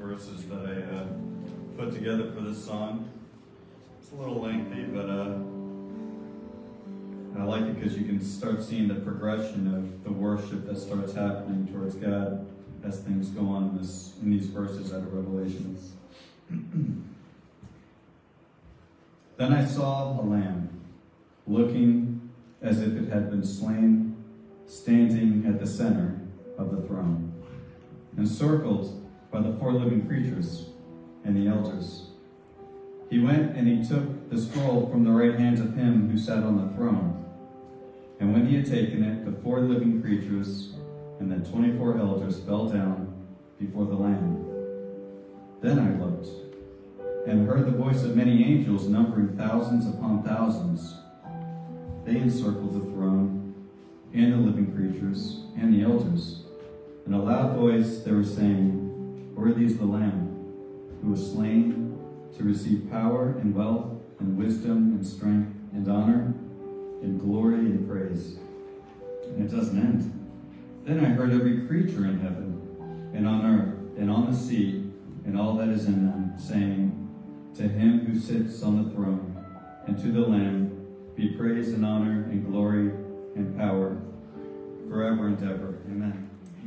verses that I put together for this song. It's a little lengthy, but I like it because you can start seeing the progression of the worship that starts happening towards God as things go on in these verses out of Revelation. Then I saw a lamb, looking as if it had been slain, standing at the center of the throne, encircled by the 4 living creatures and the elders. He went and he took the scroll from the right hand of him who sat on the throne. And when he had taken it, the 4 living creatures and the 24 elders fell down before the Lamb. Then I looked and heard the voice of many angels numbering thousands upon thousands. They encircled the throne and the living creatures and the elders. In a loud voice they were saying, "Worthy is the Lamb who was slain to receive power and wealth and wisdom and strength and honor and glory and praise." And it doesn't end. Then I heard every creature in heaven and on earth and on the sea and all that is in them, saying, "To him who sits on the throne and to the Lamb be praise and honor and glory and power forever and ever." Amen.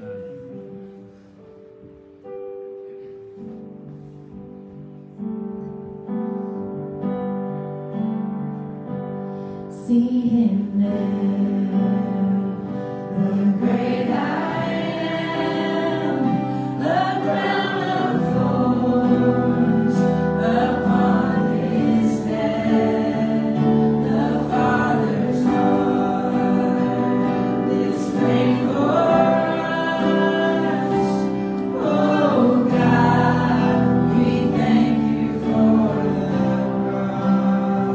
See him now, the great I am, the crown of thorns upon his head, the Father's heart, this great for us. Oh God, we thank you for the cross.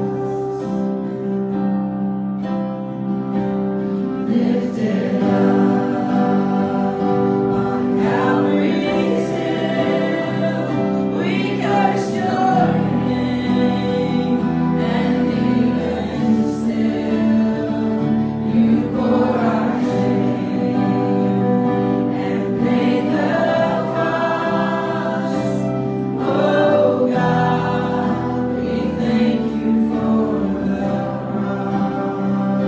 Lifted up on Calvary's hill, we curse your name, and even still you bore our shame and paid the cost. Oh God, we thank you for the cross.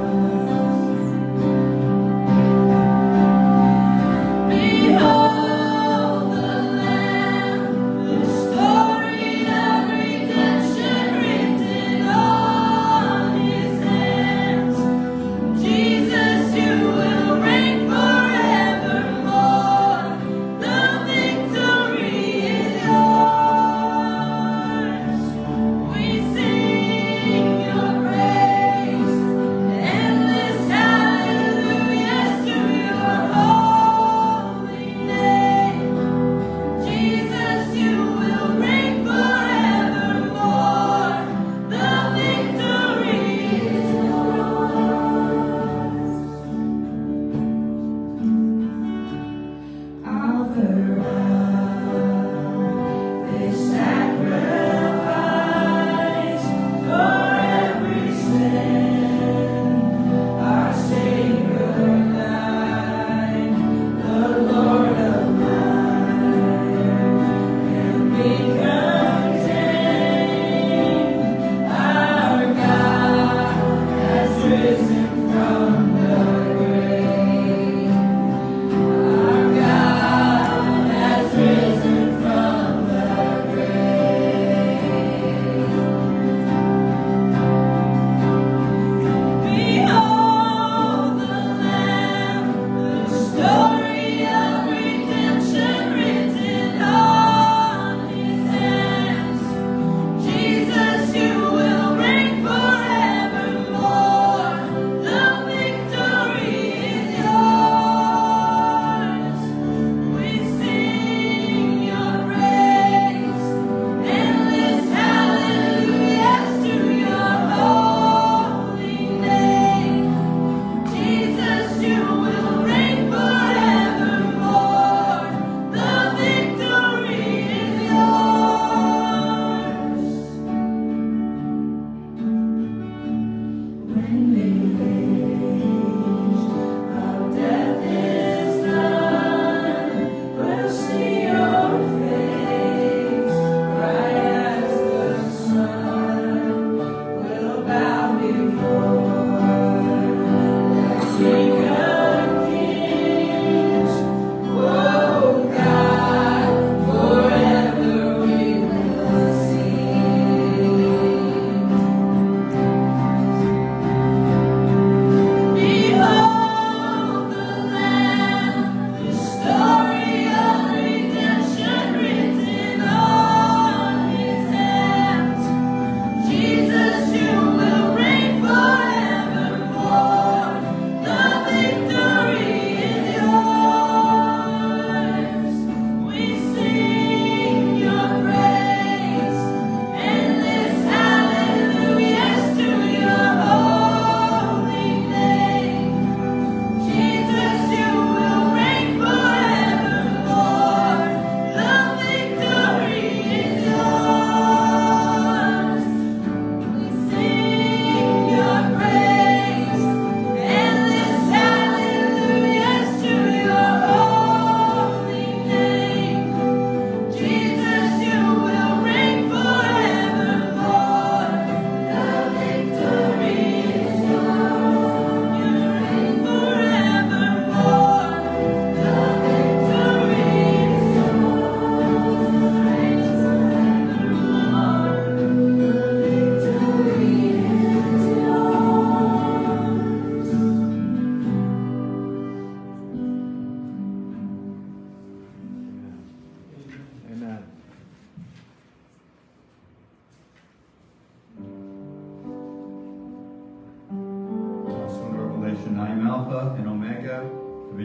Behold the Lamb, the story of redemption written on his hands. Jesus, you will reign forevermore. The victory is yours. We sing your praise, endless hallelujahs to your holy name. Jesus, you will reign forevermore. The victory is yours. Offer up this sacrifice for every sin. Our Savior thine, the Lord of life, can be contained. Our God has risen from the grave. Our God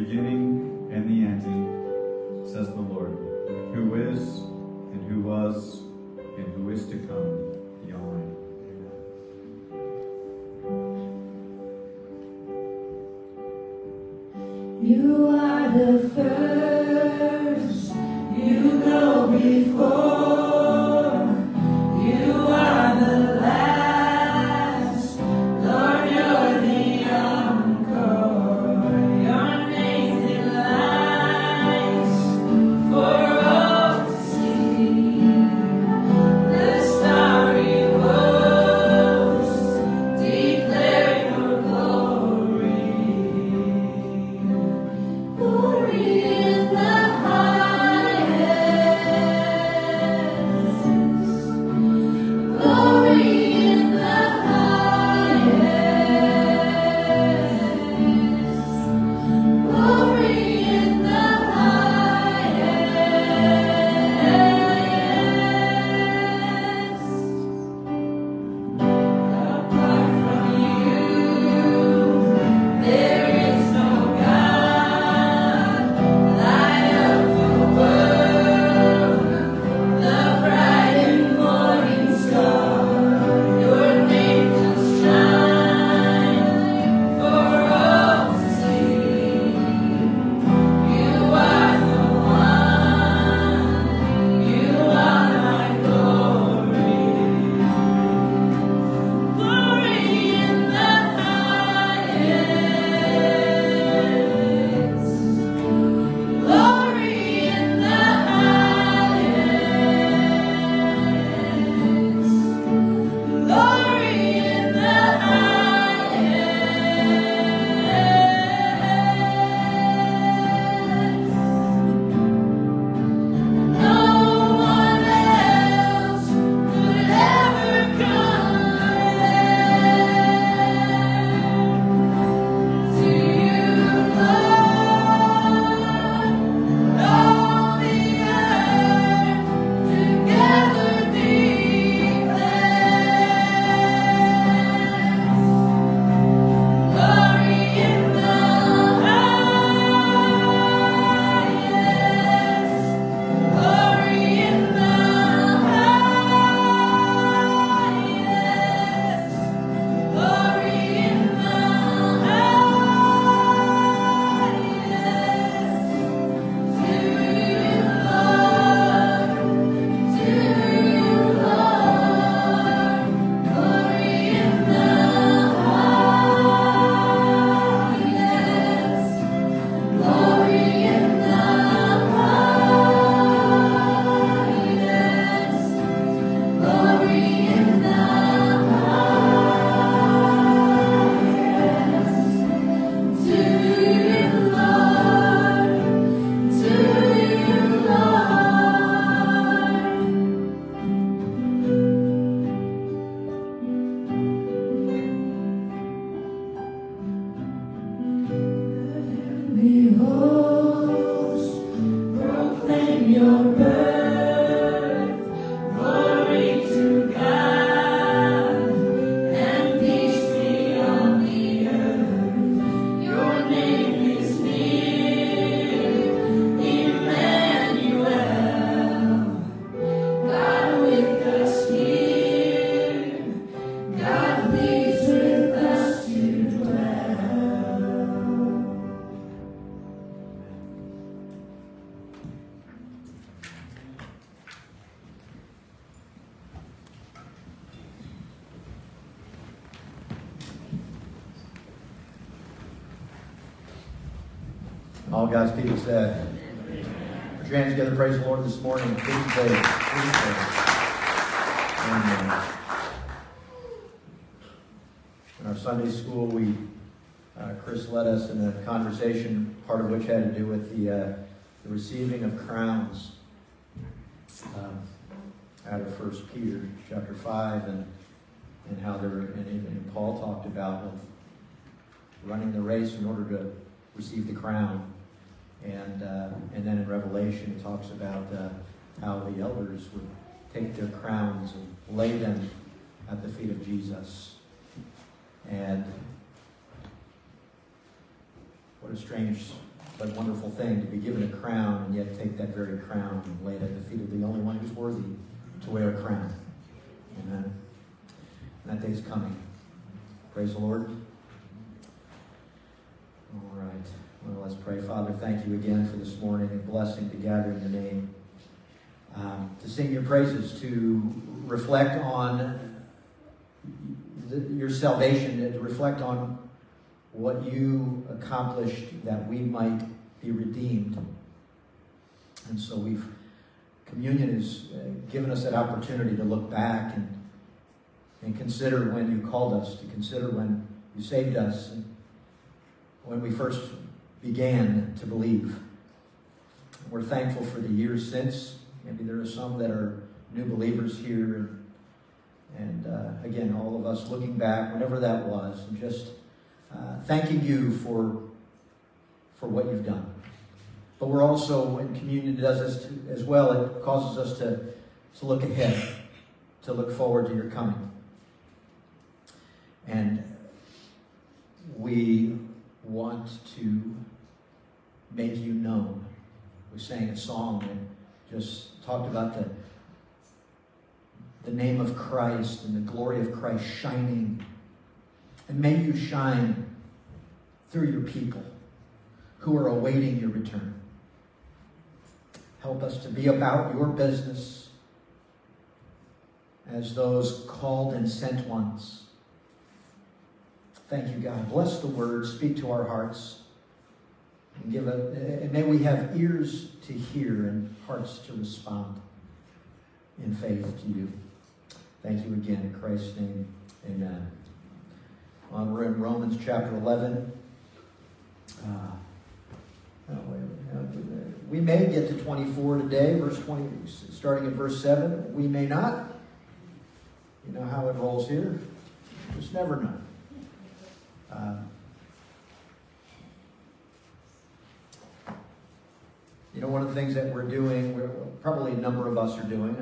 beginning and the ending, says the Lord, who is, and who was, and who is to come, the Almighty. You are the first, you go before, you are the last, Lord, you're the encore, your name's in lights for all to see, the starry hosts declare your glory. Glory in the highest. Glory in the highest. Glory in the highest. Apart from you, there is no God. Light of the world, the bright and morning star, your name will shine for all to see. You are the one, you are my glory. Glory in the highest. Glory in the highest. Glory in the highest. No one else could ever compare to you, Lord. All the earth together declares glory in the highest. Glory in the highest. Glory in the highest. To you, Lord, to you, Lord, glory in the highest, glory in the highest, glory in the highest. To you, Lord, to you, Lord. Behold, proclaim your birth, glory to God, and peace be on the earth. Your name is near, Emmanuel. God with us here, God leads with us to dwell. All God's people said. Put your hands together, praise the Lord this morning. Please pray. Please pray. Amen. In our Sunday school, Chris led us in a conversation, part of which had to do with the receiving of crowns out of 1 Peter chapter 5, and how and Paul talked about running the race in order to receive the crown. And then in Revelation it talks about how the elders would take their crowns and lay them at the feet of Jesus. And what a strange But wonderful thing to be given a crown and yet take that very crown and lay it at the feet of the only one who's worthy to wear a crown. Amen. And that day's coming. Praise the Lord. All right. Well, let's pray. Father, thank you again for this morning and blessing to gather in your name. To sing your praises, to reflect on your salvation, to reflect on what you accomplished that we might be redeemed. And so communion has given us that opportunity to look back and consider when you called us, to consider when you saved us, and when we first began to believe. We're thankful for the years since. Maybe there are some that are new believers here. And again, all of us looking back, whenever that was, and just thanking you for what you've done. But we're also, when communion does this as well, it causes us to look ahead, to look forward to your coming. And we want to make you known. We sang a song that just talked about the name of Christ and the glory of Christ shining. And may you shine through your people who are awaiting your return. Help us to be about your business as those called and sent ones. Thank you, God. Bless the word. Speak to our hearts. And may we have ears to hear and hearts to respond in faith to you. Thank you again in Christ's name. Amen. We're in Romans chapter 11. We may get to 24 today, verse 20, starting at verse 7. We may not. You know how it rolls here. Just never know. You know, one of the things that we're doing, probably a number of us are doing,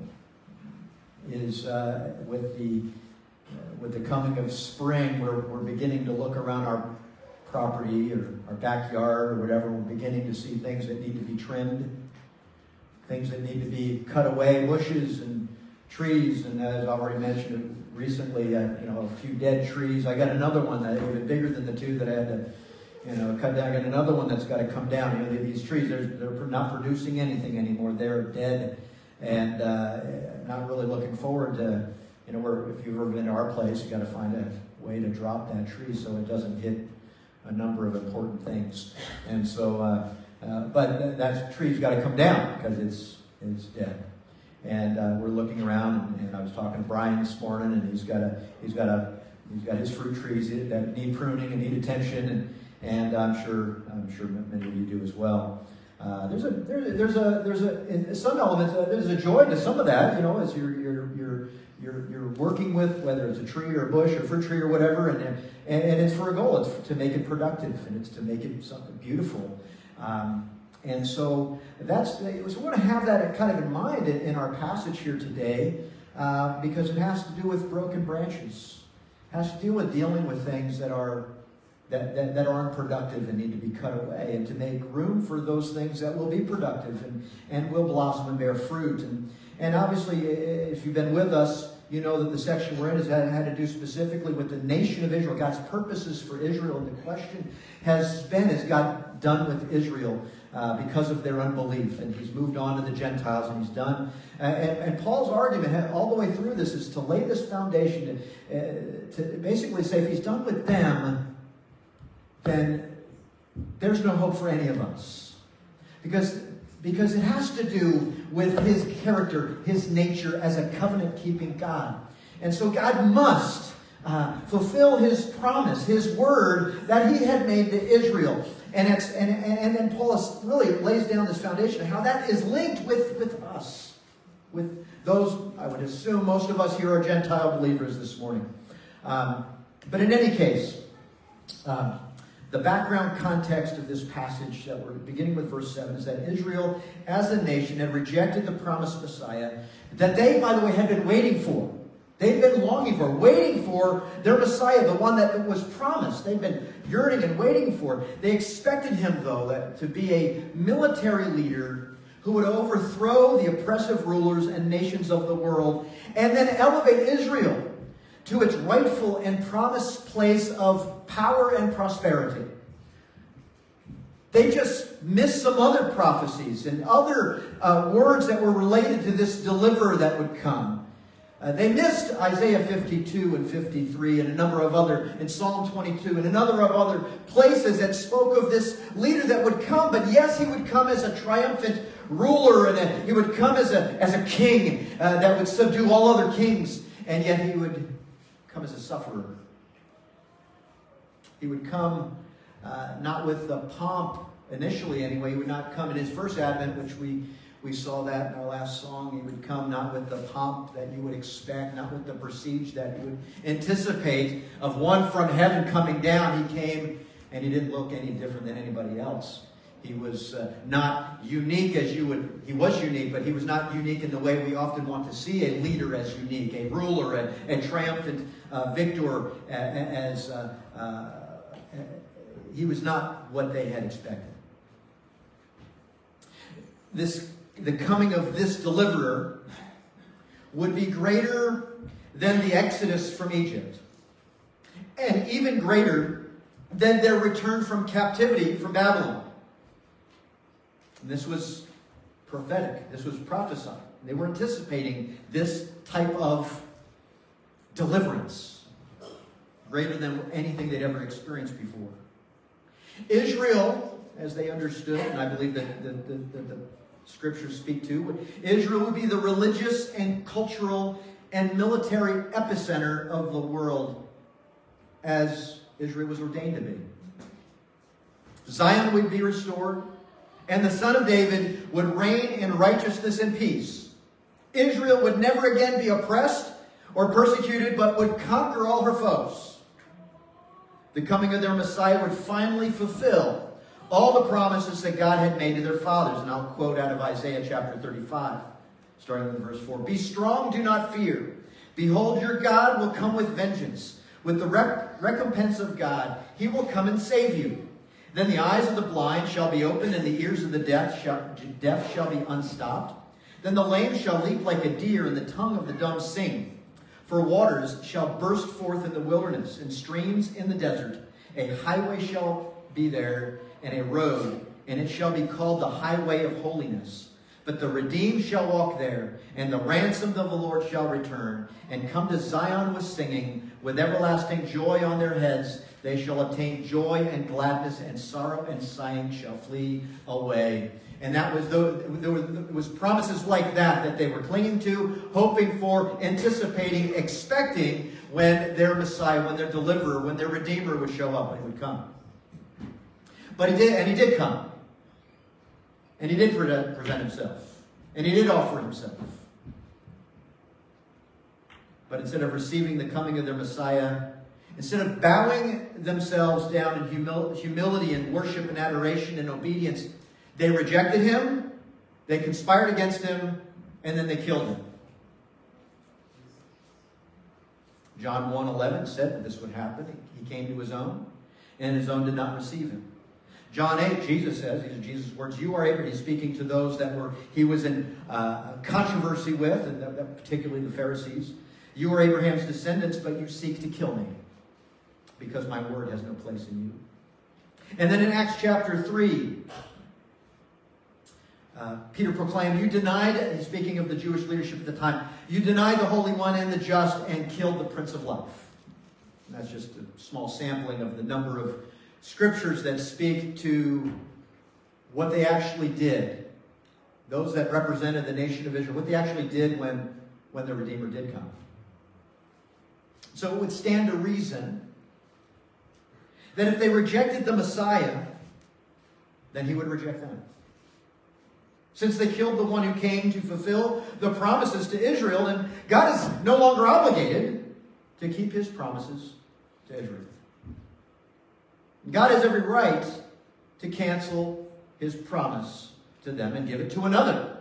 is with the coming of spring, we're beginning to look around our property or our backyard or whatever. We're beginning to see things that need to be trimmed, things that need to be cut away, bushes and trees. And as I've already mentioned recently, a few dead trees. I got another one that even bigger than the two that I had to, cut down. I got another one that's got to come down. These trees, they're not producing anything anymore. They're dead, and not really looking forward to, if you've ever been to our place, you got to find a way to drop that tree so it doesn't hit a number of important things. And so, but that tree's got to come down because it's dead. And we're looking around, and I was talking to Brian this morning, and he's got his fruit trees that need pruning and need attention, and I'm sure many of you do as well. There's some elements. There's a joy to some of that, as you're working with, whether it's a tree or a bush or fruit tree or whatever, and it's for a goal. It's to make it productive, and it's to make it something beautiful. And so we want to have that kind of in mind in our passage here today, because it has to do with broken branches. It has to do with dealing with things that aren't productive and need to be cut away, and to make room for those things that will be productive and will blossom and bear fruit. And obviously, if you've been with us, you know that the section we're in has had to do specifically with the nation of Israel, God's purposes for Israel. And the question has God done with Israel because of their unbelief? And he's moved on to the Gentiles, and he's done. And Paul's argument all the way through this is to lay this foundation to basically say, if he's done with them, then there's no hope for any of us. Because it has to do with his character, his nature as a covenant-keeping God. And so God must fulfill his promise, his word that he had made to Israel. And then Paul really lays down this foundation of how that is linked with us. With those, I would assume most of us here are Gentile believers this morning. But in any case, the background context of this passage that we're beginning with verse 7 is that Israel as a nation had rejected the promised Messiah that they, by the way, had been waiting for. They'd been longing for, waiting for their Messiah, the one that was promised. They'd been yearning and waiting for. They expected him, though, to be a military leader who would overthrow the oppressive rulers and nations of the world and then elevate Israel to its rightful and promised place of power and prosperity. They just missed some other prophecies and other words that were related to this deliverer that would come. They missed Isaiah 52 and 53 and a number of other, in Psalm 22 and a number of other places that spoke of this leader that would come. But yes, he would come as a triumphant ruler, and he would come as a king that would subdue all other kings. And yet he would come as a sufferer. He would come not with the pomp, initially anyway. He would not come in his first advent, which we saw that in our last song. He would come not with the pomp that you would expect, not with the prestige that you would anticipate of one from heaven coming down. He came and he didn't look any different than anybody else. He was not unique as you would. He was unique, but he was not unique in the way we often want to see a leader as unique, a ruler, a triumphant victor. He was not what they had expected. The coming of this deliverer would be greater than the exodus from Egypt, and even greater than their return from captivity from Babylon. And this was prophetic. This was prophesied. They were anticipating this type of deliverance, greater than anything they'd ever experienced before. Israel, as they understood, and I believe that the scriptures speak to, Israel would be the religious and cultural and military epicenter of the world, as Israel was ordained to be. Zion would be restored, and the Son of David would reign in righteousness and peace. Israel would never again be oppressed or persecuted, but would conquer all her foes. The coming of their Messiah would finally fulfill all the promises that God had made to their fathers. And I'll quote out of Isaiah chapter 35, starting with verse 4. Be strong, do not fear. Behold, your God will come with vengeance. With the recompense of God, he will come and save you. Then the eyes of the blind shall be opened, and the ears of the deaf shall be unstopped. Then the lame shall leap like a deer, and the tongue of the dumb sing. For waters shall burst forth in the wilderness, and streams in the desert. A highway shall be there, and a road, and it shall be called the highway of holiness. But the redeemed shall walk there, and the ransomed of the Lord shall return, and come to Zion with singing, with everlasting joy on their heads. They shall obtain joy and gladness, and sorrow and sighing shall flee away. And that was there was promises like that they were clinging to, hoping for, anticipating, expecting when their Messiah, when their deliverer, when their Redeemer would show up, when he would come. But he did come. And he did present himself. And he did offer himself. But instead of receiving the coming of their Messiah, instead of bowing themselves down in humility and worship and adoration and obedience, they rejected him, they conspired against him, and then they killed him. John 1:11 said that this would happen. He came to his own, and his own did not receive him. John 8, Jesus says, these are Jesus' words, you are Abraham. He's speaking to those that he was in controversy with, and particularly the Pharisees. You are Abraham's descendants, but you seek to kill me, because my word has no place in you. And then in Acts chapter 3, Peter proclaimed, you denied, he's speaking of the Jewish leadership at the time, you denied the Holy One and the Just and killed the Prince of Life. And that's just a small sampling of the number of scriptures that speak to what they actually did. Those that represented the nation of Israel, what they actually did when the Redeemer did come. So it would stand to reason that if they rejected the Messiah, then he would reject them. Since they killed the one who came to fulfill the promises to Israel, and God is no longer obligated to keep his promises to Israel. God has every right to cancel his promise to them and give it to another.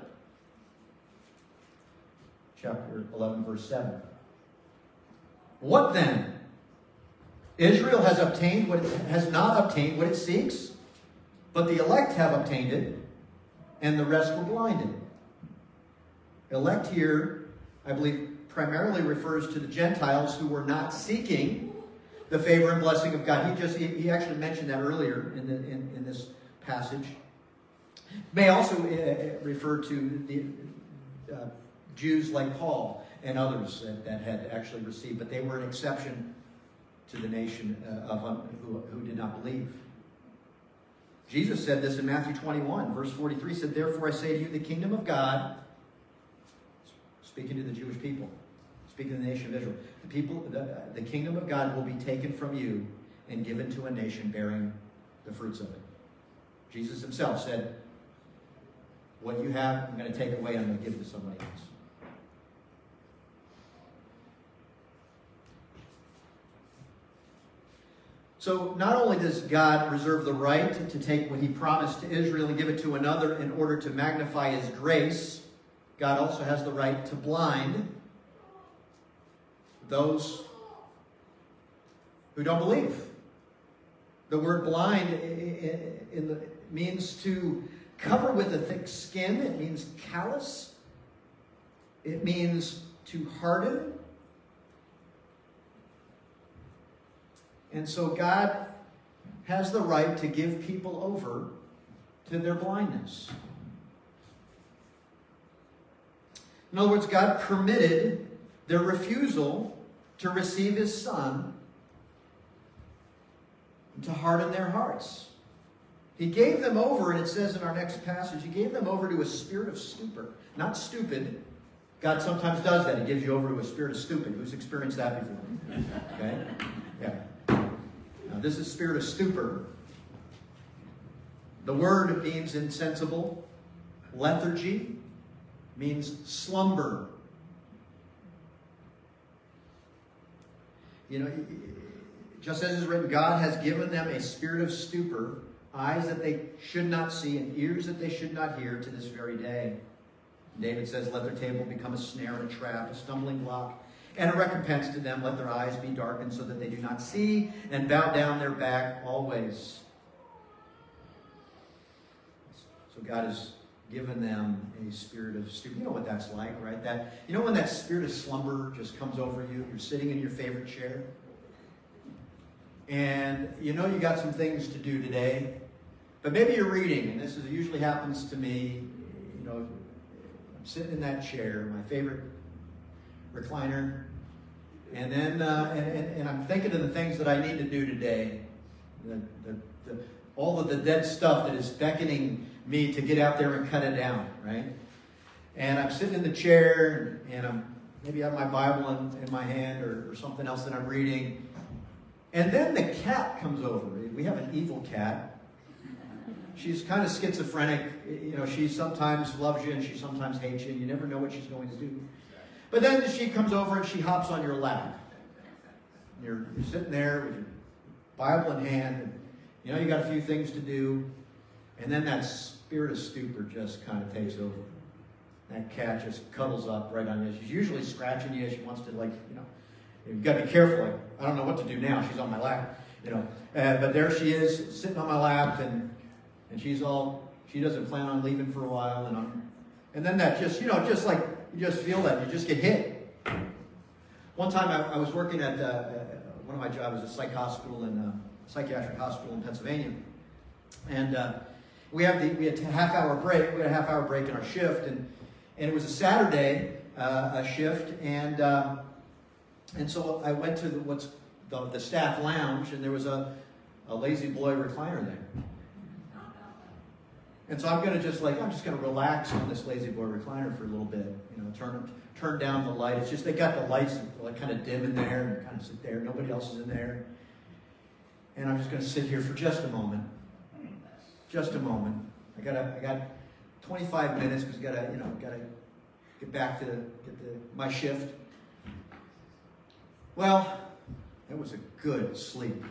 Chapter 11, verse 7. What then? Israel has not obtained what it seeks, but the elect have obtained it, and the rest were blinded. Elect here, I believe, primarily refers to the Gentiles who were not seeking the favor and blessing of God. He actually mentioned that earlier in this passage. May also refer to the Jews like Paul and others that had actually received, but they were an exception to the nation who did not believe. Jesus said this in Matthew 21, verse 43, said, "Therefore I say to you, the kingdom of God," speaking to the Jewish people, speaking to the nation of Israel, the kingdom of God will be taken from you and given to a nation bearing the fruits of it. Jesus himself said, what you have, I'm going to take away, I'm going to give to somebody else. So not only does God reserve the right to take what he promised to Israel and give it to another in order to magnify his grace, God also has the right to blind those who don't believe. The word blind means to cover with a thick skin. It means callous. It means to harden. And so God has the right to give people over to their blindness. In other words, God permitted their refusal to receive his Son and to harden their hearts. He gave them over, and it says in our next passage, he gave them over to a spirit of stupor. Not stupid. God sometimes does that. He gives you over to a spirit of stupid. Who's experienced that before? Okay? Yeah. Now, this is spirit of stupor. The word means insensible. Lethargy means slumber. You know, just as is written, God has given them a spirit of stupor, eyes that they should not see and ears that they should not hear to this very day. David says, let their table become a snare and a trap, a stumbling block, and a recompense to them. Let their eyes be darkened so that they do not see, and bow down their back always. So God has given them a spirit of stupor. You know what that's like, right? You know when that spirit of slumber just comes over you? You're sitting in your favorite chair, and you know you got some things to do today, but maybe you're reading, and usually happens to me. You know, I'm sitting in that chair, my favorite recliner, and then and I'm thinking of the things that I need to do today, all of the dead stuff that is beckoning me to get out there and cut it down, right? And I'm sitting in the chair, and I'm maybe have my Bible in my hand or something else that I'm reading, and then the cat comes over. We have an evil cat. She's kind of schizophrenic. You know, she sometimes loves you and she sometimes hates you. You never know what she's going to do. But then she comes over and she hops on your lap. You're sitting there with your Bible in hand, and you know you got a few things to do, and then that spirit of stupor just kind of takes over. That cat just cuddles up right on you. She's usually scratching you. She wants to, like, you know, you've got to be careful. I don't know what to do now. She's on my lap, you know. But there she is, sitting on my lap, and she doesn't plan on leaving for a while, and then that just, you know, just like, you just feel that, you just get hit. One time I was working at one of my jobs was a psychiatric hospital in Pennsylvania, and we had a half-hour break. We had a half-hour break in our shift, and it was a Saturday shift, and so I went to the staff lounge, and there was a Lazy Boy recliner there. And so I'm just going to relax on this Lazy Boy recliner for a little bit. You know, turn down the light. It's just they got the lights like kind of dim in there, and kind of sit there. Nobody else is in there. And I'm just going to sit here for just a moment. Just a moment. I got 25 minutes because gotta get back to my shift. Well, it was a good sleep.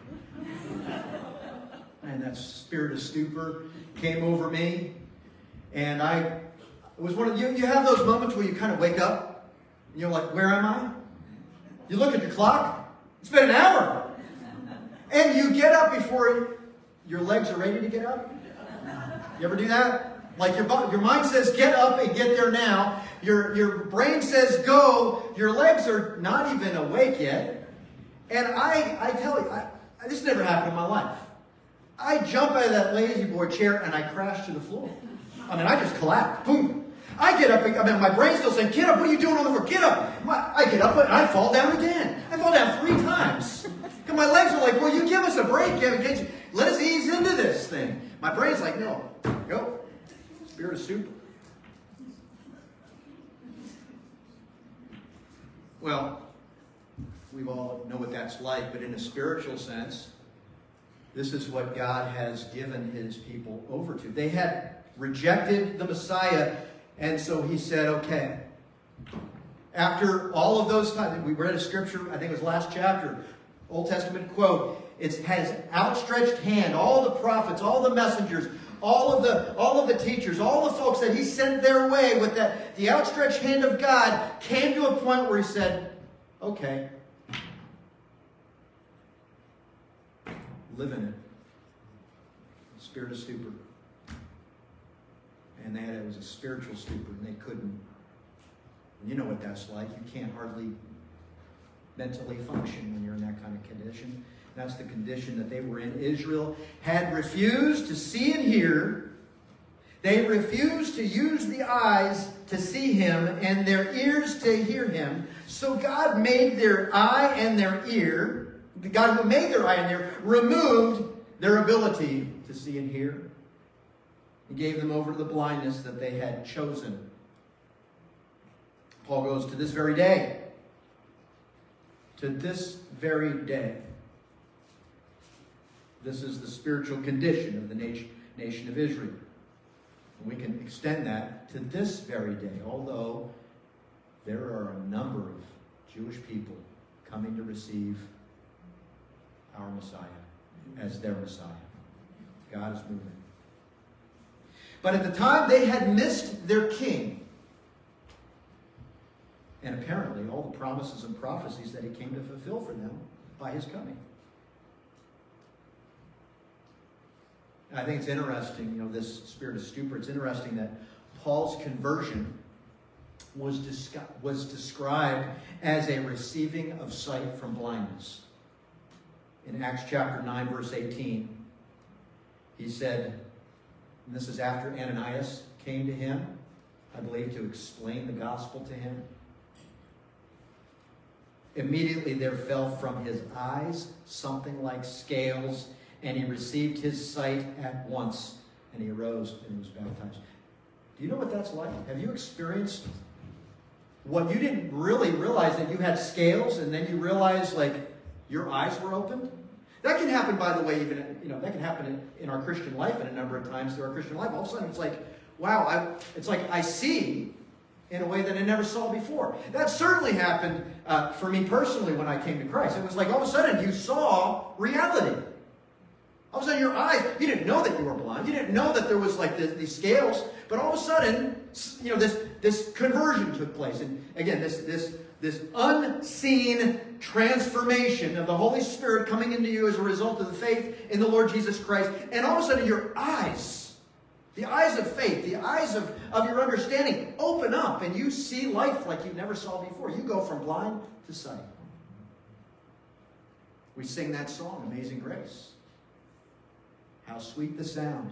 And that spirit of stupor came over me, and it was one of you have those moments where you kind of wake up, and you're like, where am I? You look at your clock, it's been an hour. And you get up before your legs are ready to get up. You ever do that? Like your mind says, get up and get there now. Your brain says, go. Your legs are not even awake yet. And I tell you, this never happened in my life. I jump out of that lazy boy chair and I crash to the floor. I mean, I just collapse. Boom. I get up. I mean, my brain's still saying, get up. What are you doing on the floor? Get up. I get up and I fall down again. I fall down 3 times. And my legs are like, well, you give us a break, Kevin. Let us ease into this thing. My brain's like, no. Go. Spirit of stupor. Well, we all know what that's like, but in a spiritual sense, this is what God has given his people over to. They had rejected the Messiah, and so he said, okay. After all of those times, we read a scripture, I think it was last chapter, Old Testament quote, it has outstretched hand, all the prophets, all the messengers, all of the teachers, all the folks that he sent their way with the outstretched hand of God came to a point where he said, okay, live in it. Spirit of stupor. And it was a spiritual stupor, and they couldn't. You know what that's like. You can't hardly mentally function when you're in that kind of condition. That's the condition that they were in. Israel had refused to see and hear. They refused to use the eyes to see him and their ears to hear him. So God made their eye and their ear, the God who made their eye and ear, removed their ability to see and hear. He gave them over to the blindness that they had chosen. Paul goes, to this very day. To this very day. This is the spiritual condition of the nation of Israel. And we can extend that to this very day, although there are a number of Jewish people coming to receive our Messiah as their Messiah. God is moving. But at the time, they had missed their king. And apparently, all the promises and prophecies that he came to fulfill for them by his coming. I think it's interesting, this spirit of stupor. It's interesting that Paul's conversion was described as a receiving of sight from blindness. In Acts chapter 9, verse 18, he said, and this is after Ananias came to him, I believe, to explain the gospel to him. Immediately there fell from his eyes something like scales, and he received his sight at once, and he arose and was baptized. Do you know what that's like? Have you experienced what you didn't really realize, that you had scales, and then you realized, like, your eyes were opened? That can happen, by the way, even, that can happen in our Christian life in a number of times through our Christian life. All of a sudden, it's like, wow, it's like I see in a way that I never saw before. That certainly happened for me personally when I came to Christ. It was like all of a sudden you saw reality. All of a sudden your eyes, you didn't know that you were blind. You didn't know that there was like these scales. But all of a sudden, this conversion took place. And again, this unseen transformation of the Holy Spirit coming into you as a result of the faith in the Lord Jesus Christ. And all of a sudden your eyes, the eyes of faith, the eyes of your understanding open up, and you see life like you never saw before. You go from blind to sight. We sing that song, Amazing Grace. How sweet the sound.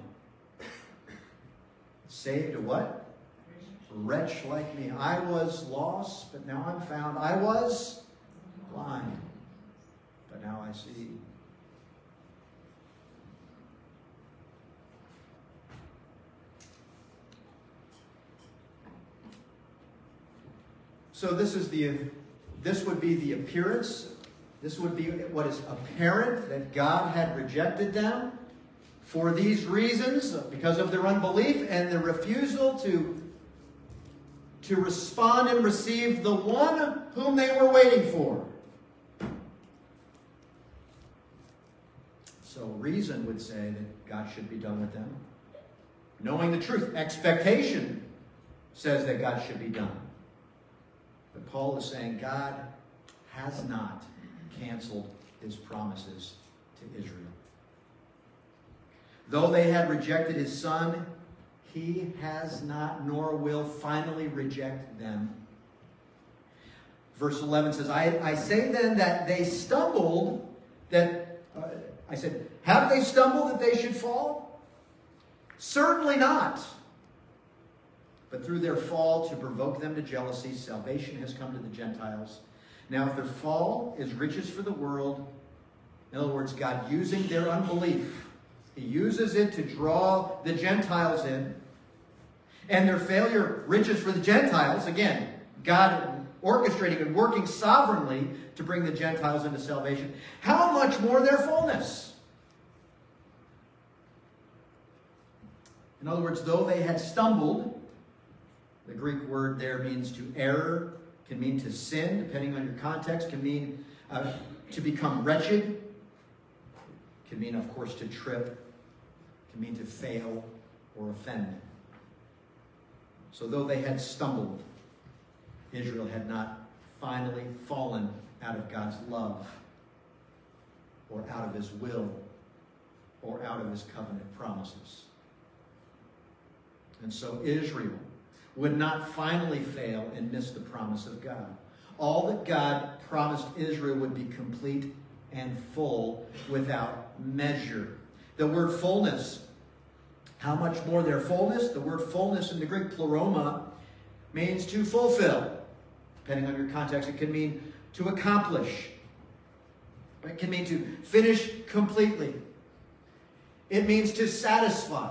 Saved a what? Wretch like me. I was lost, but now I'm found. I was blind, but now I see. So this would be the appearance. This would be what is apparent, that God had rejected them for these reasons, because of their unbelief and the refusal to respond and receive the one whom they were waiting for. So reason would say that God should be done with them. Knowing the truth, expectation says that God should be done. But Paul is saying God has not canceled his promises to Israel. Though they had rejected his Son, he has not nor will finally reject them. Verse 11 says, I say then that they stumbled, I said, have they stumbled that they should fall? Certainly not. But through their fall, to provoke them to jealousy, salvation has come to the Gentiles. Now, if their fall is riches for the world, in other words, God using their unbelief, he uses it to draw the Gentiles in, and their failure, riches for the Gentiles, again, God orchestrating and working sovereignly to bring the Gentiles into salvation, how much more their fullness? In other words, though they had stumbled, the Greek word there means to err, can mean to sin, depending on your context, can mean to become wretched, can mean, of course, to trip, can mean to fail or offend. So though they had stumbled, Israel had not finally fallen out of God's love or out of his will or out of his covenant promises. And so Israel would not finally fail and miss the promise of God. All that God promised Israel would be complete and full without measure. The word fullness, how much more their fullness? The word fullness in the Greek pleroma means to fulfill. Depending on your context, it can mean to accomplish. It can mean to finish completely. It means to satisfy.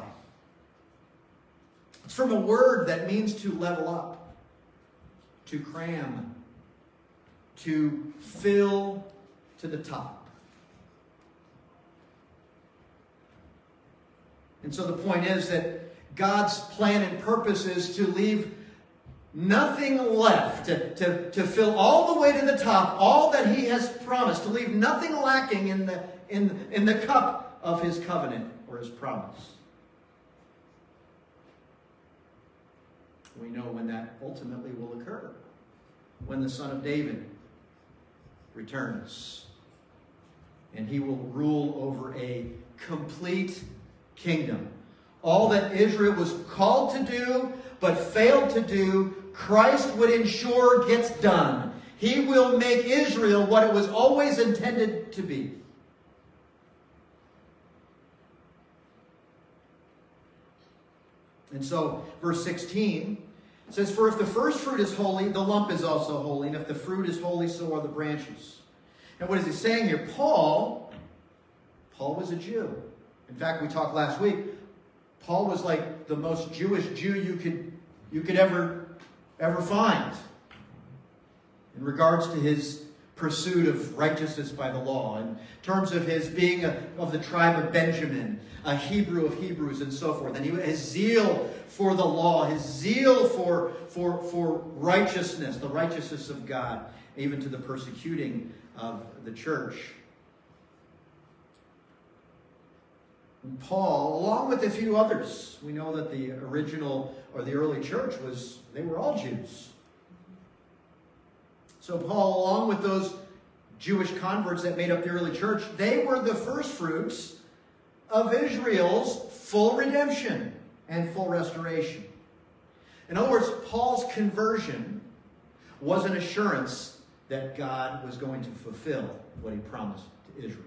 It's from a word that means to level up, to cram, to fill to the top. And so the point is that God's plan and purpose is to leave nothing left, to fill all the way to the top, all that he has promised, to leave nothing lacking in the cup of his covenant or his promise. We know when that ultimately will occur, when the Son of David returns. And he will rule over a complete kingdom. All that Israel was called to do but failed to do, Christ would ensure gets done. He will make Israel what it was always intended to be. And so, verse 16 says, for if the first fruit is holy, the lump is also holy. And if the fruit is holy, so are the branches. And what is he saying here? Paul was a Jew. In fact, we talked last week, Paul was like the most Jewish Jew you could ever find in regards to his pursuit of righteousness by the law, in terms of his being of the tribe of Benjamin, a Hebrew of Hebrews, and so forth. And his zeal for the law, his zeal for righteousness, the righteousness of God, even to the persecuting of the church. And Paul, along with a few others, we know that the original or the early church they were all Jews. So Paul, along with those Jewish converts that made up the early church, they were the first fruits of Israel's full redemption and full restoration. In other words, Paul's conversion was an assurance that God was going to fulfill what he promised to Israel.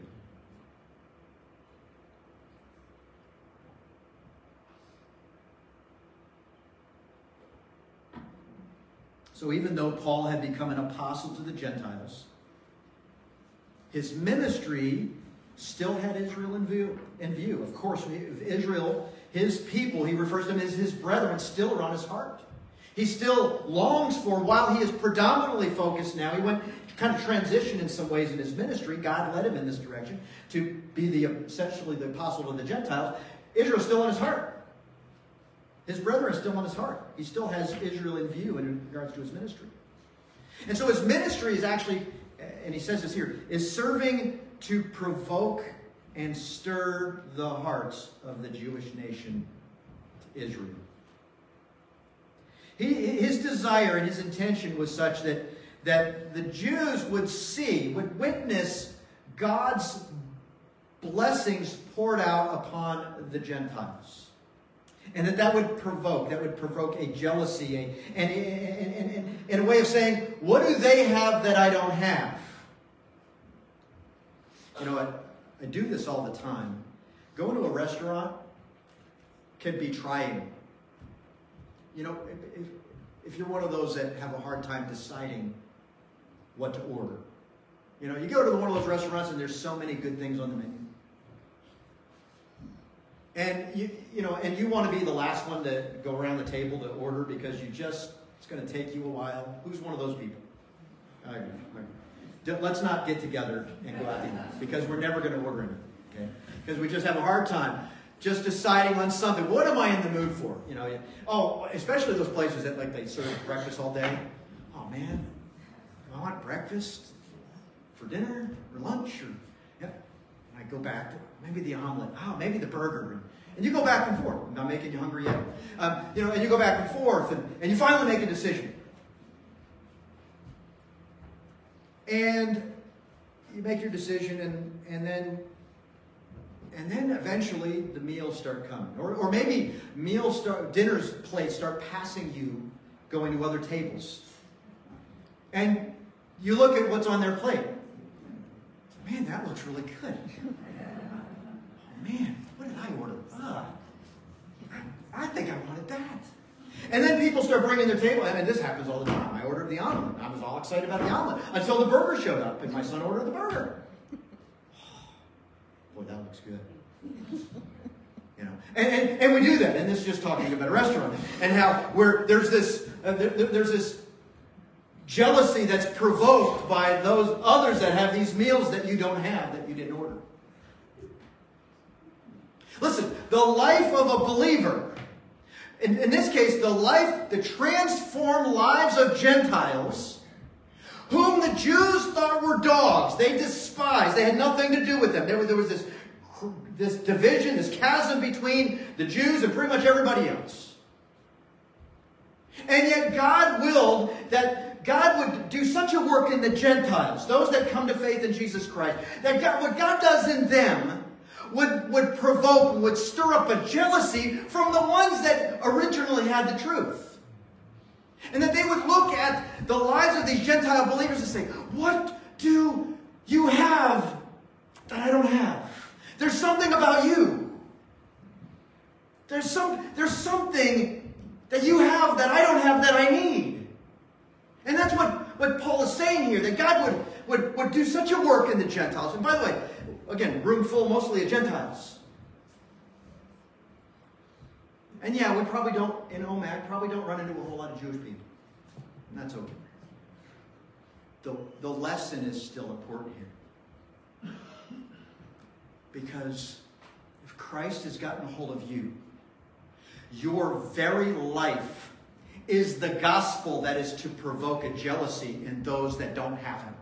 So even though Paul had become an apostle to the Gentiles, his ministry still had Israel in view. Of course, Israel, his people, he refers to them as his brethren, still are on his heart. He still longs for, while he is predominantly focused now, he went kind of transition in some ways in his ministry. God led him in this direction to be essentially the apostle to the Gentiles. Israel's still on his heart. His brethren are still on his heart. He still has Israel in view in regards to his ministry. And so his ministry is actually, and he says this here, is serving to provoke and stir the hearts of the Jewish nation to Israel. His desire and his intention was such that the Jews would witness God's blessings poured out upon the Gentiles. And that would provoke a jealousy, and a way of saying, what do they have that I don't have? You know, I do this all the time. Going to a restaurant can be trying. You know, if you're one of those that have a hard time deciding what to order. You know, you go to one of those restaurants and there's so many good things on the menu. And you want to be the last one to go around the table to order because it's going to take you a while. Who's one of those people? Let's not get together and go out to eat because we're never going to order anything. Okay? Because we just have a hard time just deciding on something. What am I in the mood for? You know. Oh, especially those places that they serve breakfast all day. Oh man, do I want breakfast for dinner or lunch or? Yep. And I go back to maybe the omelet. Oh, maybe the burger. And you go back and forth. I'm not making you hungry yet. And you go back and forth, and you finally make a decision. And you make your decision, and then eventually the meals start coming. Or maybe dinner's plates start passing you, going to other tables. And you look at what's on their plate. Man, that looks really good. Oh man, what did I order? I think I wanted that. And then people start bringing their table, and this happens all the time. I ordered the omelet. I was all excited about the omelet until the burger showed up, and my son ordered the burger. Boy, that looks good. You know, and we do that. And this is just talking about a restaurant and how there's this jealousy that's provoked by those others that have these meals that you don't have, that you didn't order. Listen, the life of a believer, in this case, the transformed lives of Gentiles, whom the Jews thought were dogs, they despised, they had nothing to do with them. There was this division, this chasm between the Jews and pretty much everybody else. And yet God willed that God would do such a work in the Gentiles, those that come to faith in Jesus Christ, that what God does in them would provoke, would stir up a jealousy from the ones that originally had the truth. And that they would look at the lives of these Gentile believers and say, what do you have that I don't have? There's something about you. There's something that you have that I don't have that I need. And that's what Paul is saying here, that God would do such a work in the Gentiles. And by the way, again, room full mostly of Gentiles. And yeah, we probably don't, in OMAC, run into a whole lot of Jewish people. And that's okay. The lesson is still important here. Because if Christ has gotten a hold of you, your very life is the gospel that is to provoke a jealousy in those that don't have him.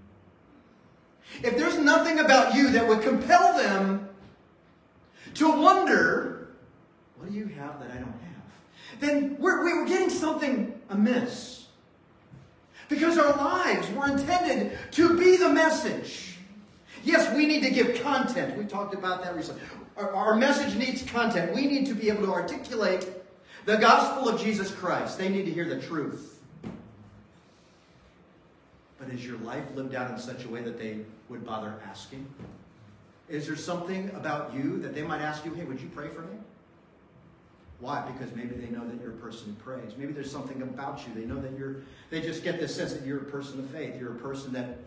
If there's nothing about you that would compel them to wonder, what do you have that I don't have? Then we're getting something amiss. Because our lives were intended to be the message. Yes, we need to give content. We talked about that recently. Our message needs content. We need to be able to articulate the gospel of Jesus Christ. They need to hear the truth. But is your life lived out in such a way that they would bother asking? Is there something about you that they might ask you, hey, would you pray for me? Why? Because maybe they know that you're a person who prays. Maybe there's something about you. They know that they just get the sense that you're a person of faith. You're a person that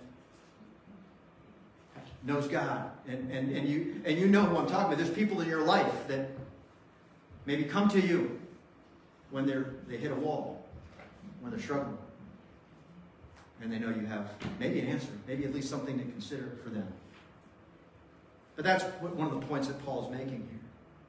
knows God. And you know who I'm talking about. There's people in your life that maybe come to you when they hit a wall, when they're struggling. And they know you have maybe an answer, maybe at least something to consider for them. But that's one of the points that Paul is making here.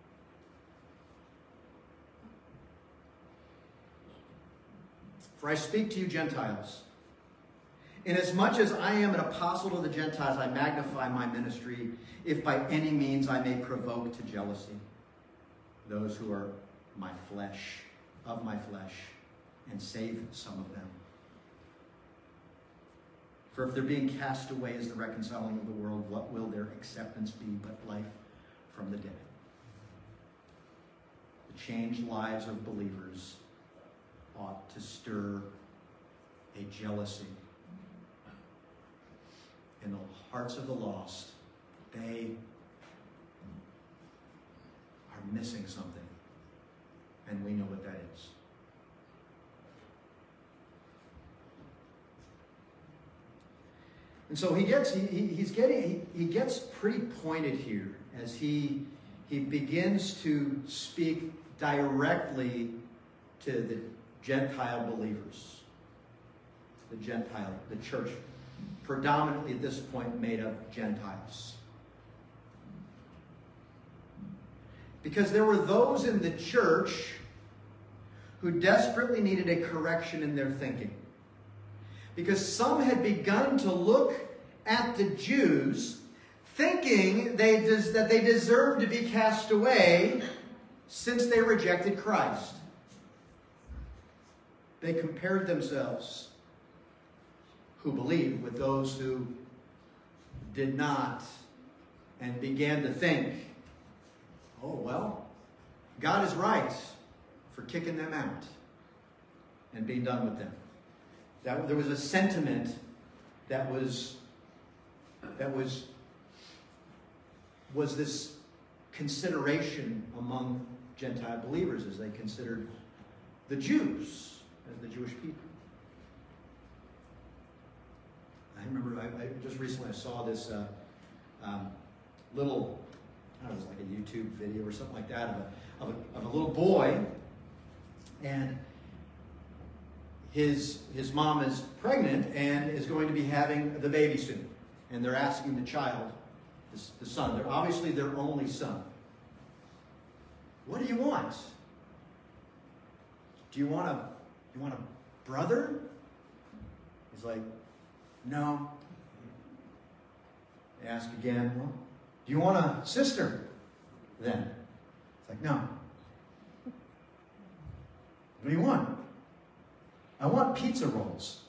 For I speak to you Gentiles. Inasmuch as I am an apostle to the Gentiles, I magnify my ministry, if by any means I may provoke to jealousy those who are my flesh, of my flesh, and save some of them. For if their being cast away is the reconciling of the world, what will their acceptance be but life from the dead? The changed lives of believers ought to stir a jealousy in the hearts of the lost. They are missing something, and we know what that is. And so he gets pretty pointed here as he begins to speak directly to the Gentile believers. The church, predominantly at this point made of Gentiles. Because there were those in the church who desperately needed a correction in their thinking. Because some had begun to look at the Jews thinking that they deserved to be cast away since they rejected Christ. They compared themselves, who believed, with those who did not, and began to think, oh, well, God is right for kicking them out and being done with them. There was a sentiment that was this consideration among Gentile believers as they considered the Jews as the Jewish people. I remember I just recently saw this little, I don't know, it was like a YouTube video or something like that of a little boy, and his mom is pregnant and is going to be having the baby soon. And they're asking the child, the son, they're obviously their only son, what do you want? Do you want a brother? He's like, no. They ask again, well, do you want a sister then? It's like, no. What do you want? I want pizza rolls.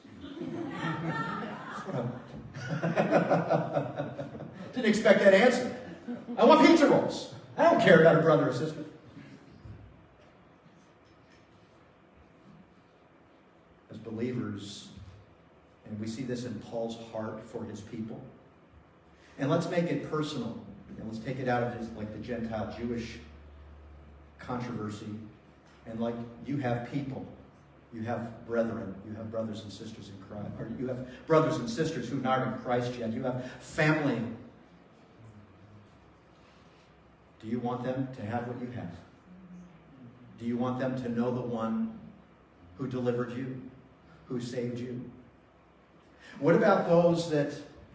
Didn't expect that answer. I want pizza rolls. I don't care about a brother or sister. As believers, and we see this in Paul's heart for his people. And let's make it personal. And let's take it out of just like the Gentile Jewish controversy. And like you have people. You have brethren. You have brothers and sisters in Christ. Or you have brothers and sisters who aren't in Christ yet. You have family. Do you want them to have what you have? Do you want them to know the one who delivered you, who saved you? What about those that,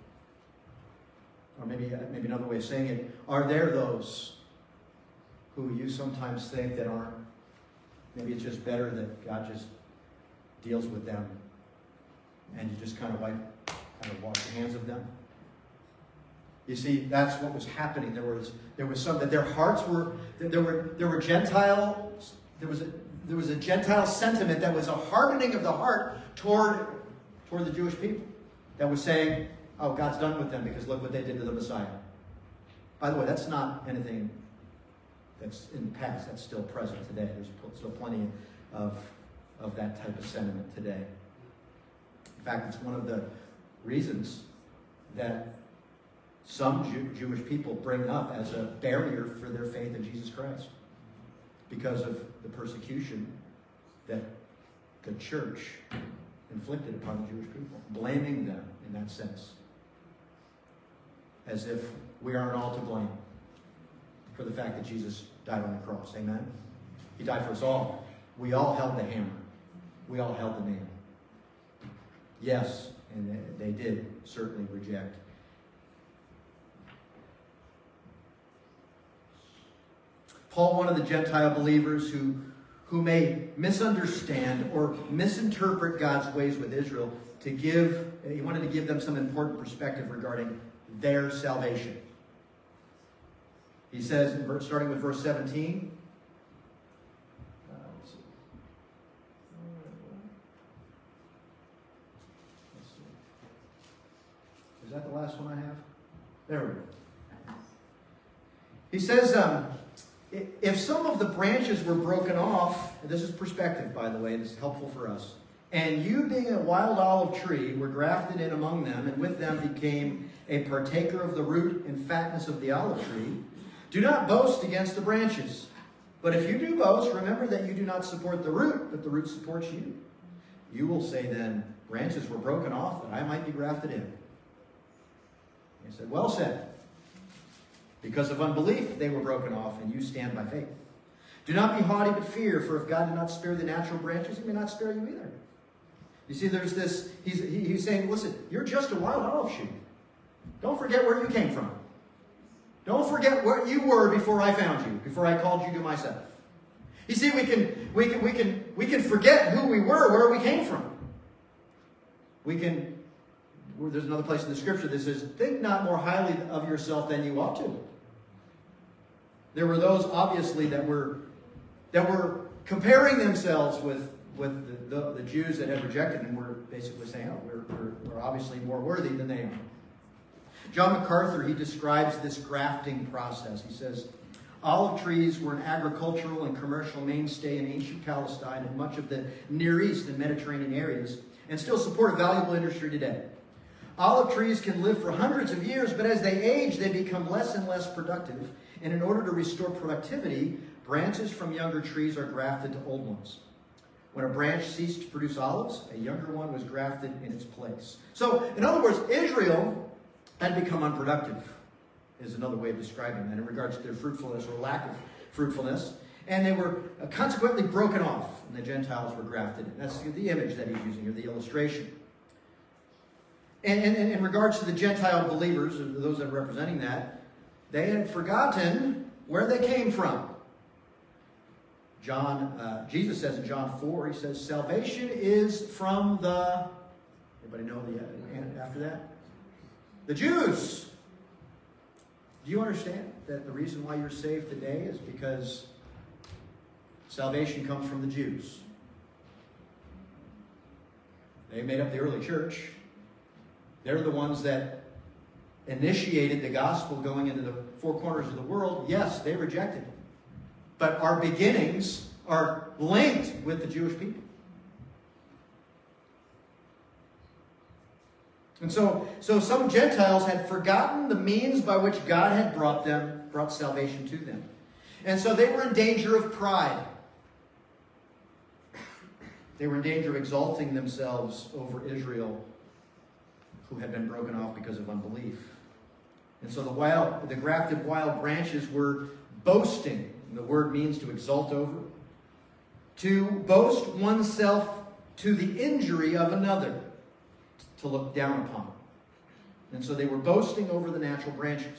or maybe another way of saying it, are there those who you sometimes think that aren't? Maybe it's just better that God just deals with them and you just kind of wash your hands of them. You see, that's what was happening. There was some that their hearts were, there were Gentiles, there was a Gentile sentiment that was a hardening of the heart toward the Jewish people. That was saying, oh, God's done with them because look what they did to the Messiah. By the way, that's not anything that's in the past. That's still present today. There's still plenty of that type of sentiment today. In fact, it's one of the reasons that some Jewish people bring up as a barrier for their faith in Jesus Christ, because of the persecution that the church inflicted upon the Jewish people, blaming them in that sense, as if we aren't all to blame for the fact that Jesus died on the cross. Amen? He died for us all. We all held the hammer. We all held the nail. Yes, and they did certainly reject. Paul wanted the Gentile believers who may misunderstand or misinterpret God's ways with Israel he wanted to give them some important perspective regarding their salvation. He says, starting with verse 17, that the last one I have? There we go. He says, if some of the branches were broken off, and this is perspective, by the way, this is helpful for us, and you being a wild olive tree were grafted in among them, and with them became a partaker of the root and fatness of the olive tree, do not boast against the branches. But if you do boast, remember that you do not support the root, but the root supports you. You will say then, branches were broken off that I might be grafted in. He said, well said. Because of unbelief they were broken off, and you stand by faith. Do not be haughty, but fear, for if God did not spare the natural branches, he may not spare you either. You see, there's this, he's saying, listen, you're just a wild olive shoot. Don't forget where you came from. Don't forget what you were before I found you, before I called you to myself. You see, we can forget who we were, where we came from. There's another place in the scripture that says, think not more highly of yourself than you ought to. There were those, obviously, that were comparing themselves with the Jews that had rejected and were basically saying, oh, we're obviously more worthy than they are. John MacArthur, he describes this grafting process. He says, olive trees were an agricultural and commercial mainstay in ancient Palestine and much of the Near East and Mediterranean areas, and still support a valuable industry today. Olive trees can live for hundreds of years, but as they age, they become less and less productive. And in order to restore productivity, branches from younger trees are grafted to old ones. When a branch ceased to produce olives, a younger one was grafted in its place. So, in other words, Israel had become unproductive, is another way of describing that in regards to their fruitfulness or lack of fruitfulness. And they were consequently broken off, and the Gentiles were grafted in. That's the image that he's using, or the illustration. And in regards to the Gentile believers, or those that are representing that, they had forgotten where they came from. Jesus says in John 4, he says, salvation is from the, anybody know the after that? The Jews. Do you understand that the reason why you're saved today is because salvation comes from the Jews? They made up the early church. They're the ones that initiated the gospel going into the four corners of the world. Yes, they rejected it. But our beginnings are linked with the Jewish people. And so some Gentiles had forgotten the means by which God had brought salvation to them. And so they were in danger of pride. They were in danger of exalting themselves over Israel, who had been broken off because of unbelief. And so the grafted wild branches were boasting. And the word means to exalt over. To boast oneself to the injury of another. To look down upon. And so they were boasting over the natural branches.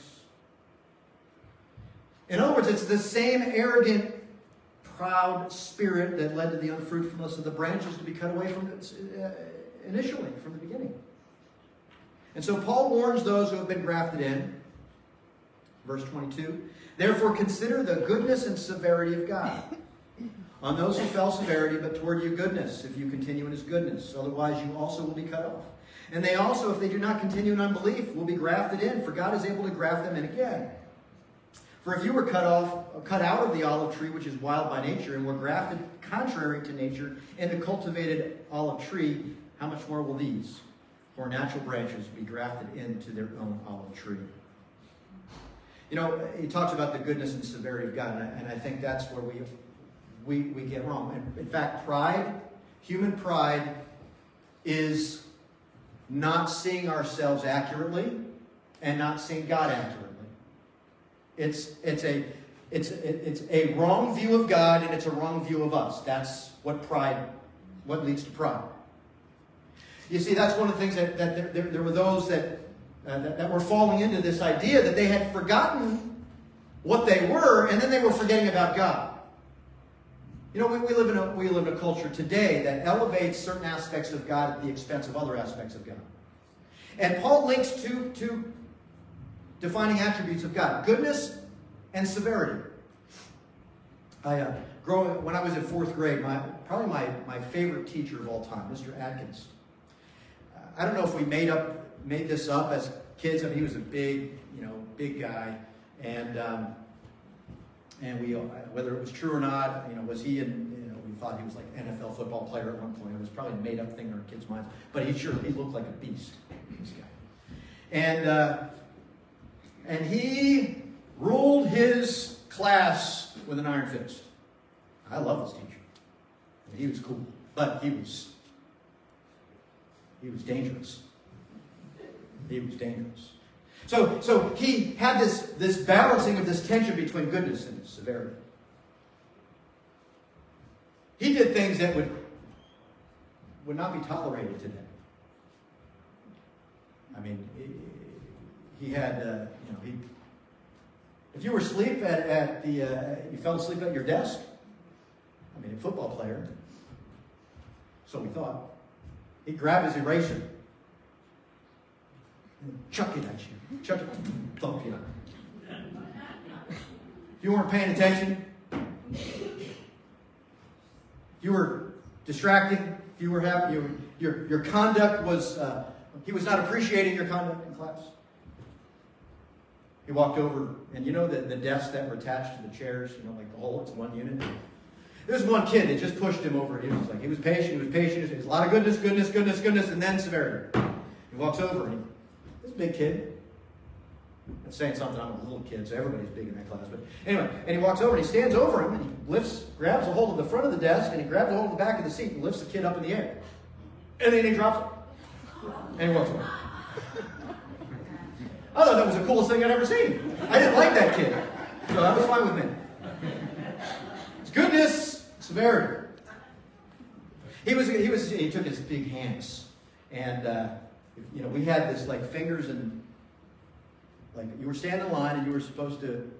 In other words, it's the same arrogant, proud spirit that led to the unfruitfulness of the branches to be cut away from initially, from the beginning. And so Paul warns those who have been grafted in. Verse 22. Therefore consider the goodness and severity of God. On those who fell severity, but toward you goodness, if you continue in his goodness. Otherwise you also will be cut off. And they also, if they do not continue in unbelief, will be grafted in, for God is able to graft them in again. For if you were cut out of the olive tree, which is wild by nature, and were grafted contrary to nature into cultivated olive tree, how much more will these, or natural branches, be grafted into their own olive tree? You know, he talks about the goodness and severity of God, and I think that's where we get wrong. And in fact, pride, human pride, is not seeing ourselves accurately and not seeing God accurately. It's a wrong view of God, and it's a wrong view of us. That's what leads to pride. You see, that's one of the things that there were those that were falling into this idea that they had forgotten what they were, and then they were forgetting about God. You know, we live in a culture today that elevates certain aspects of God at the expense of other aspects of God. And Paul links two defining attributes of God: goodness and severity. When I was in fourth grade, probably my favorite teacher of all time, Mr. Atkins. I don't know if we made this up as kids. I mean, he was a big guy, and we, whether it was true or not, was he we thought he was like an NFL football player at one point. It was probably a made up thing in our kids' minds, but he looked like a beast, this guy. And he ruled his class with an iron fist. I love this teacher. He was cool, but he was dangerous. He was dangerous. So he had this balancing of this tension between goodness and severity. He did things that would not be tolerated today. I mean, he had, if you were asleep you fell asleep at your desk. I mean, a football player. So we thought. He'd grab his eraser and chuck it at you. Chuck it, thump you. If you weren't paying attention, if you were distracting, if you were happy, your conduct was, he was not appreciating your conduct in class. He walked over, and the desks that were attached to the chairs, like the whole, it's one unit. There's one kid that just pushed him over. He was patient. There's a lot of goodness, and then severity. He walks over, and this big kid. I'm saying something, I'm a little kid, so everybody's big in that class. But anyway, and he walks over, and he stands over him, and he grabs a hold of the front of the desk, and he grabs a hold of the back of the seat, and lifts the kid up in the air. And then he drops it. And he walks away. I thought that was the coolest thing I'd ever seen. I didn't like that kid. So that was fine with me. It's goodness, severity. He took his big hands, and we had this like fingers, and like you were standing in line and you were supposed to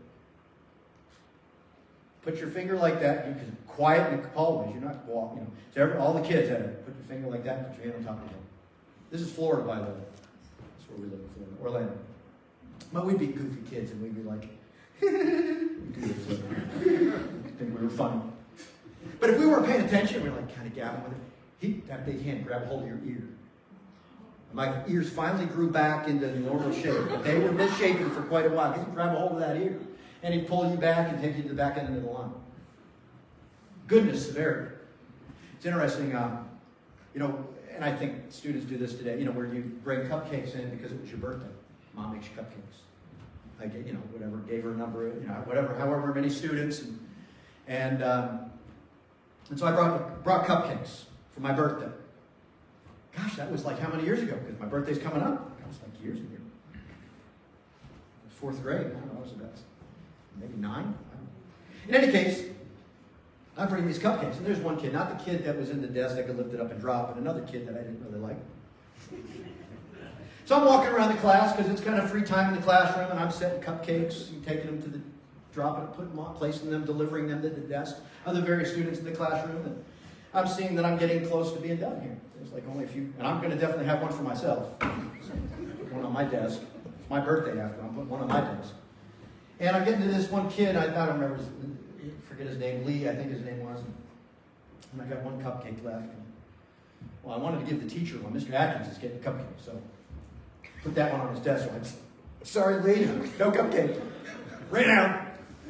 put your finger like that. You could quietly, always, you're not walking. So all the kids had to put your finger like that and put your hand on top of your head. This is Florida, by the way. That's where we live in Florida, Orlando. But we'd be goofy kids, and we'd be like, we'd do this. Think we were funny. But if we weren't paying attention, we were like kind of gabbing with it. That big hand grabbed hold of your ear. My ears finally grew back into the normal shape, but they were misshapen for quite a while. He'd grab a hold of that ear, and he'd pull you back and take you to the back end of the line. Goodness, severity. It's interesting, and I think students do this today, where you bring cupcakes in because it was your birthday. Mom makes you cupcakes. I get, whatever, gave her a number, however many students. And so I brought cupcakes for my birthday. Gosh, that was like how many years ago? Because my birthday's coming up. That was like years ago. It was fourth grade. I don't know, I was about maybe 9. In any case, I bring these cupcakes. And there's one kid, not the kid that was in the desk that could lift it up and drop, but another kid that I didn't really like. So I'm walking around the class because it's kind of free time in the classroom, and I'm setting cupcakes and taking them to the, dropping them, putting them on, placing them, delivering them to the desk of the various students in the classroom. And I'm seeing that I'm getting close to being done here. There's like only a few, and I'm going to definitely have one for myself. One on my desk. It's my birthday after. I'm putting one on my desk. And I'm getting to this one kid, I don't remember, forget his name, Lee, I think his name was. And I got one cupcake left. Well, I wanted to give the teacher one. Mr. Atkins is getting a cupcake, so put that one on his desk. So I said, sorry, Lee, no cupcake. Ran out.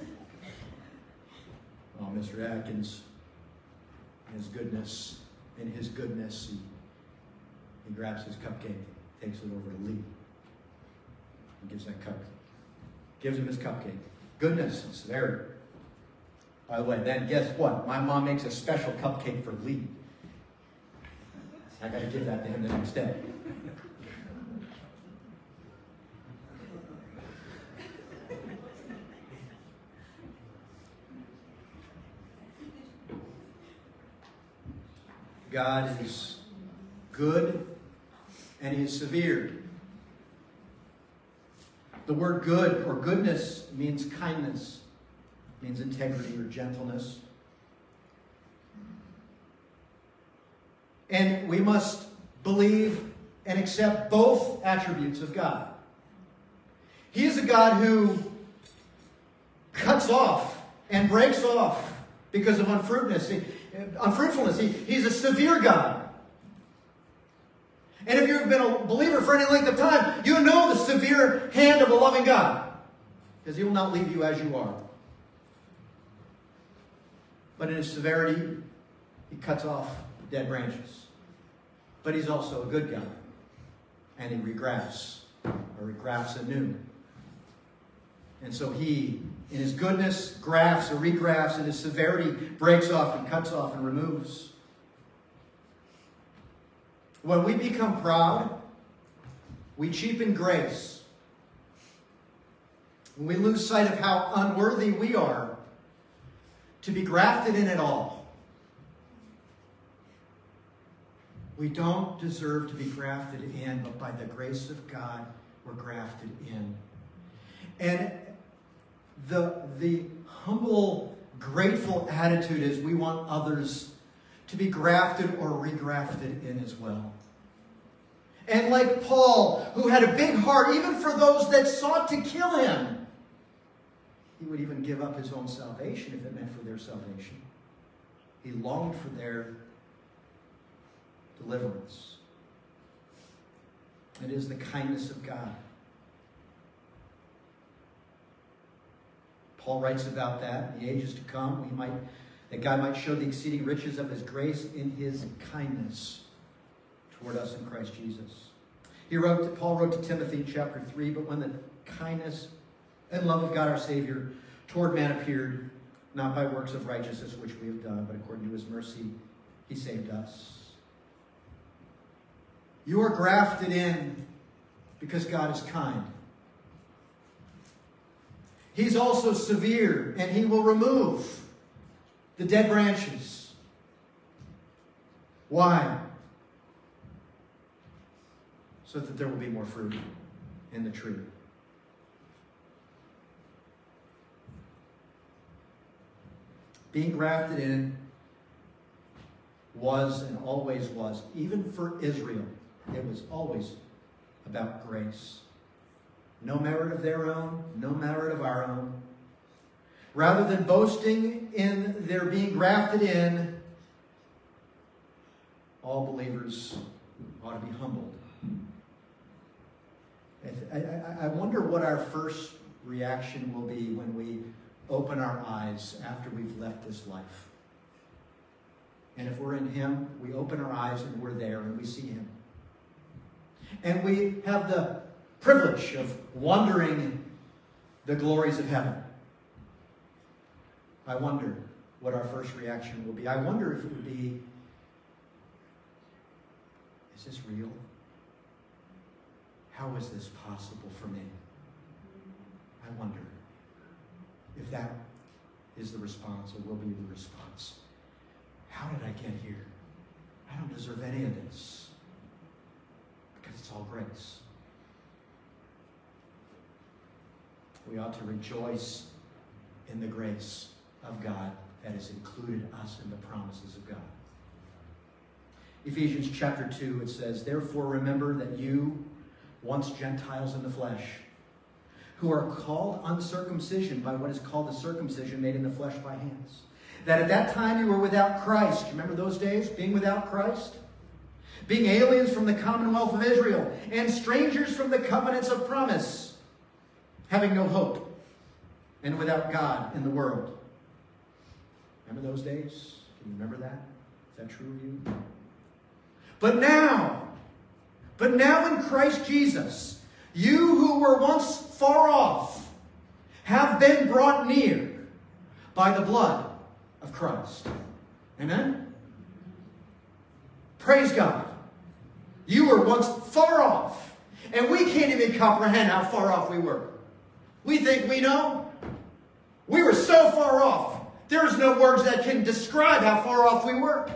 Oh, Mr. Atkins, in his goodness, he grabs his cupcake, takes it over to Lee, and gives that cupcake. Gives him his cupcake. Goodness and severity. By the way, then guess what? My mom makes a special cupcake for Lee. I got to give that to him the next day. God is good and He is severe. The word good or goodness means kindness, means integrity or gentleness. And we must believe and accept both attributes of God. He is a God who cuts off and breaks off because of unfruitfulness. He's a severe God. And if you've been a believer for any length of time, you know the severe hand of a loving God. Because He will not leave you as you are. But in His severity, He cuts off dead branches. But He's also a good God. And He regrafts, or regrafts anew. And so He, in His goodness, grafts or regrafts. In His severity, breaks off and cuts off and removes. When we become proud, we cheapen grace. When we lose sight of how unworthy we are to be grafted in at all. We don't deserve to be grafted in, but by the grace of God, we're grafted in. And the humble, grateful attitude is we want others to be grafted or regrafted in as well. And like Paul, who had a big heart, even for those that sought to kill him, he would even give up his own salvation if it meant for their salvation. He longed for their deliverance. It is the kindness of God. Paul writes about that in the ages to come. That God might show the exceeding riches of His grace in His kindness toward us in Christ Jesus. Paul wrote to Timothy in chapter 3, but when the kindness and love of God our Savior toward man appeared, not by works of righteousness which we have done, but according to His mercy, He saved us. You are grafted in because God is kind. He's also severe, and He will remove the dead branches. Why? So that there will be more fruit in the tree. Being grafted in was and always was, even for Israel, it was always about grace. No merit of their own, no merit of our own. Rather than boasting in their being grafted in, all believers ought to be humbled. I wonder what our first reaction will be when we open our eyes after we've left this life. And if we're in Him, we open our eyes and we're there and we see Him. And we have the privilege of wondering the glories of heaven. I wonder what our first reaction will be. I wonder if it would be, is this real? How is this possible for me? I wonder if that is the response or will be the response. How did I get here? I don't deserve any of this. Because it's all grace. We ought to rejoice in the grace of God that has included us in the promises of God. Ephesians chapter 2, it says, "Therefore remember that you, once Gentiles in the flesh, who are called uncircumcision by what is called the circumcision made in the flesh by hands, that at that time you were without Christ." Remember those days, being without Christ? "Being aliens from the commonwealth of Israel, and strangers from the covenants of promise, having no hope, and without God in the world." Remember those days? Can you remember that? Is that true of you? But now in Christ Jesus, you who were once far off have been brought near by the blood of Christ. Amen? Praise God. You were once far off, and we can't even comprehend how far off we were. We think we know. We were so far off. There's no words that can describe how far off we were.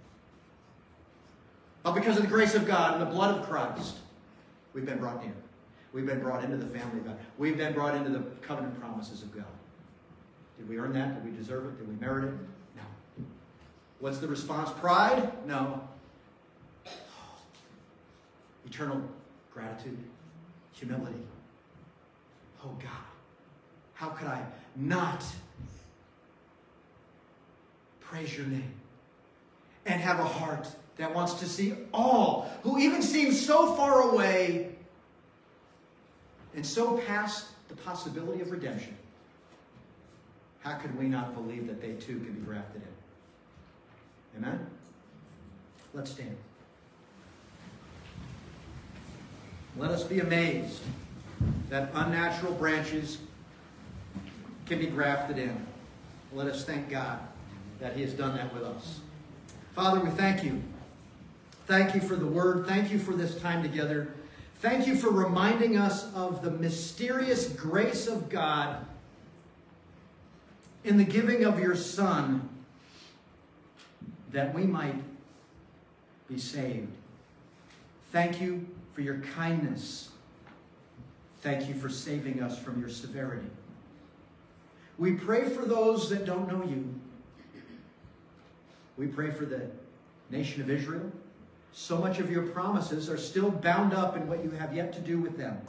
But because of the grace of God and the blood of Christ, we've been brought near. We've been brought into the family of God. We've been brought into the covenant promises of God. Did we earn that? Did we deserve it? Did we merit it? No. What's the response? Pride? No. Eternal gratitude. Humility. Oh God, how could I not praise your name and have a heart that wants to see all who even seem so far away and so past the possibility of redemption. How could we not believe that they too can be grafted in? Amen? Let's stand. Let us be amazed that unnatural branches can be grafted in. Let us thank God that He has done that with us. Father, we thank you. Thank you for the word. Thank you for this time together. Thank you for reminding us of the mysterious grace of God in the giving of your Son, that we might be saved. Thank you for your kindness. Thank you for saving us from your severity. We pray for those that don't know you. We pray for the nation of Israel. So much of your promises are still bound up in what you have yet to do with them.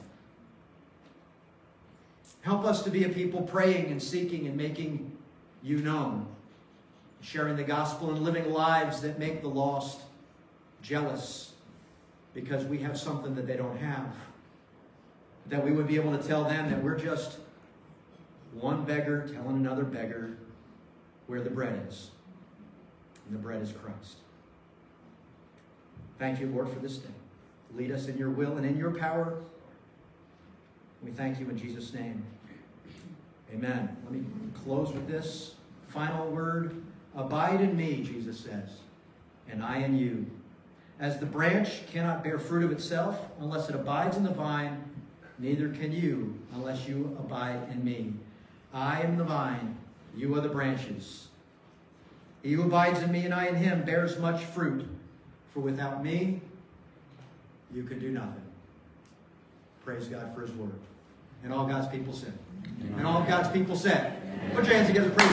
Help us to be a people praying and seeking and making you known, sharing the gospel and living lives that make the lost jealous because we have something that they don't have. That we would be able to tell them that we're just one beggar telling another beggar where the bread is. And the bread is Christ. Thank you, Lord, for this day. Lead us in your will and in your power. We thank you in Jesus' name. Amen. Let me close with this final word. Abide in me, Jesus says, and I in you. As the branch cannot bear fruit of itself unless it abides in the vine, neither can you unless you abide in me. I am the vine, you are the branches. He who abides in me and I in him bears much fruit, for without me you could do nothing. Praise God for his word. And all God's people said. And all God's people said. Put your hands together. Praise